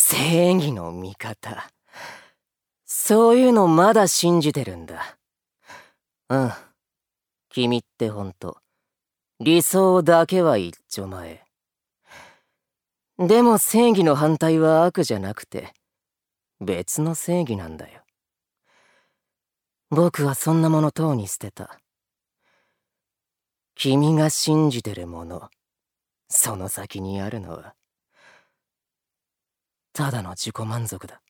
正義の味方。そういうのまだ信じてるんだ。うん。君ってほんと、理想だけは一丁前。でも正義の反対は悪じゃなくて、別の正義なんだよ。僕はそんなものとうに捨てた。君が信じてるもの、その先にあるのは、ただの自己満足だ。